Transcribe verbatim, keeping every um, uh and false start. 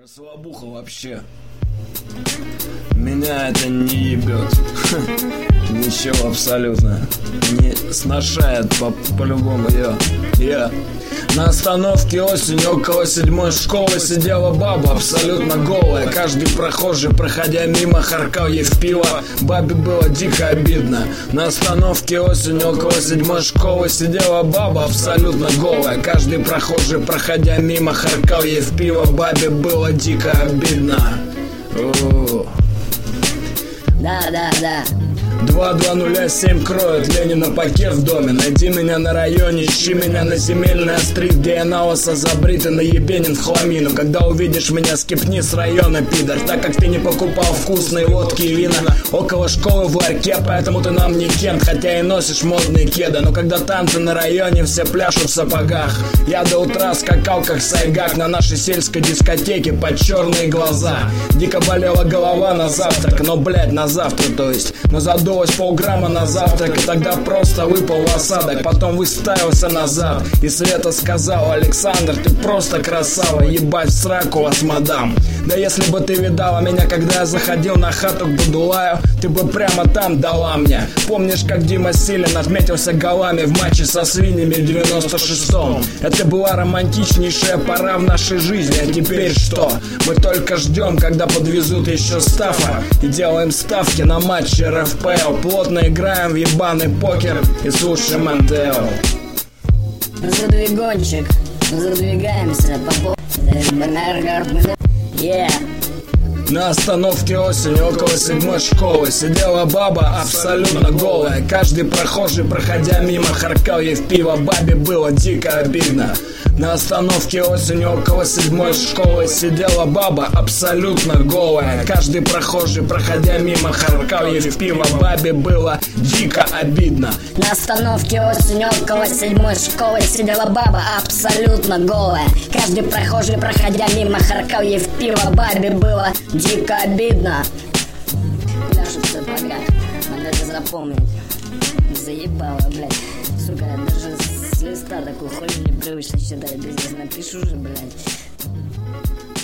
Расслабуха вообще. Меня это не ебет. Ничего абсолютно. Не сношает по- по-любому я. Я на остановке осенью около седьмой школы сидела баба абсолютно голая. Каждый прохожий, проходя мимо, харкал ей в пиво. Бабе было дико обидно. На остановке осенью около седьмой школы сидела баба абсолютно голая. Каждый прохожий, проходя мимо, харкал ей в пиво. Бабе было дико обидно. О-о-о. Да, да, да. два два нуля семь кроет Ленина пакет в доме. Найди меня на районе, ищи меня на земельной стрит, где я на лысо забрит и наебенен в хламину. Когда увидишь меня, скипни с района, пидор, так как ты не покупал вкусные водки и вина около школы в ларьке, поэтому ты нам не кент, хотя и носишь модные кеды. Но когда танцы на районе, все пляшут в сапогах. Я до утра скакал как сайгак на нашей сельской дискотеке под черные глаза. Дико болела голова на завтрак, но блять на завтра, то есть. Но задулось полграмма на завтрак, и тогда просто выпал в осадок. Потом выставился назад, и Света сказала: Александр, ты просто красава, ебать в сраку вас, мадам. Да если бы ты видала меня, когда я заходил на хату к Будулаю, ты бы прямо там дала мне. Помнишь, как Дима Силин отметился голами в матче со свиньями в девяносто шестом? Это была романтичнейшая пора в нашей жизни. А теперь что? Мы только ждем, когда подвезут еще Стафа, и делаем ставки на матчи эр эф пэ эл. Плотно играем в ебаный покер и слушаем эн тэ эл. Задвигончик, задвигаемся по по... Yeah. На остановке осенью около седьмой школы сидела баба абсолютно голая. Каждый прохожий, проходя мимо, харкал ей в пиво. Бабе было дико обидно. На остановке осенью около седьмой школы сидела баба абсолютно голая. Каждый прохожий, проходя мимо, харкал ей в пиво. Бабе было дико обидно. На остановке осенью около седьмой школы сидела баба абсолютно голая. Каждый прохожий, проходя мимо, харкал ей в пиво. Бабе было дико обидно. Пляшут в сапогах, надо это запомнить. Заебало, блядь. Сука, я даже с листа такую хуйню непривычно читать. Пиздец, напишу же, блядь.